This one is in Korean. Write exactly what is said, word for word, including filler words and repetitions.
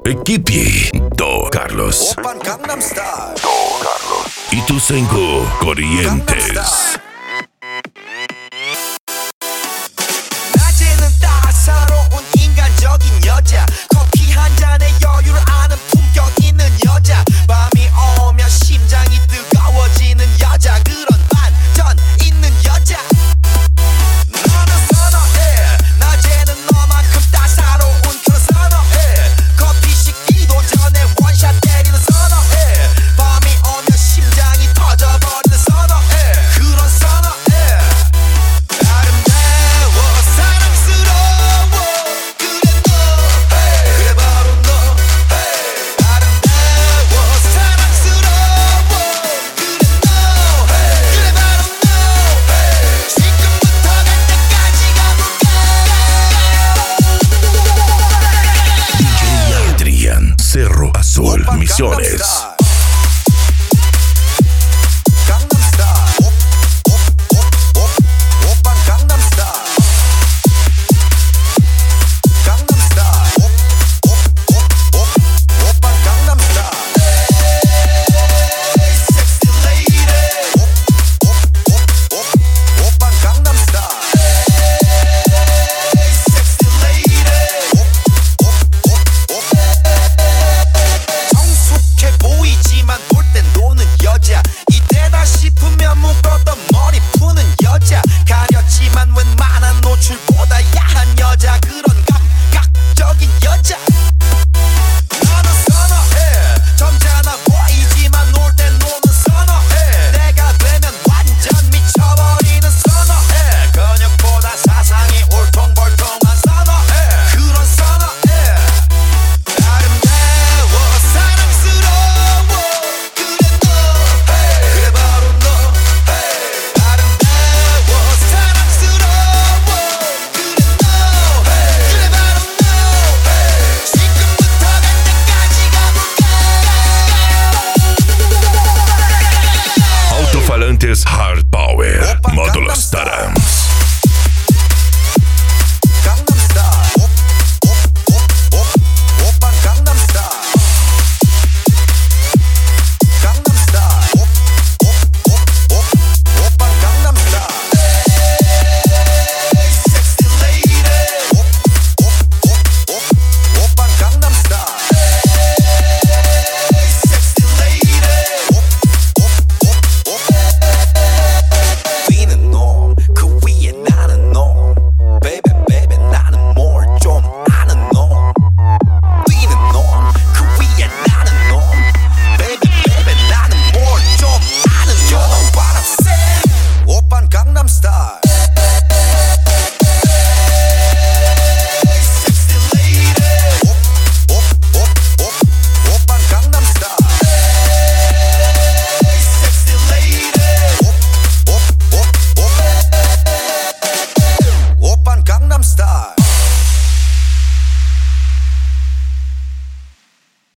Equipi Do Carlos. 오빤 강남스타일. Do Carlos. Y tu cinco Corrientes. 낮에는 따사로운 인간적인 여자, 커피 한 잔에 여유를 아는 품격 있는 여자, 밤이 오면 심장이 뜨거워지는 여자, 그런 반전 있는 여자. 너는 선호해, 낮에는 너만큼 따사로운 그런 선호해, 커피 식기도 전에 원샷 때리는 선호해, 밤이 오면 심장이 터져버리는 선호해, 그런 선호해. 아름다워 사랑스러워 그래 너 hey. 그래 바로 너 hey. 아름다워 사랑스러워 그래 너 hey. 그래 바로 너 hey. 지금부터 갈 때까지 가볼까. D J Adrián Cerro Azul 오빤 Misiones. 강남스타일.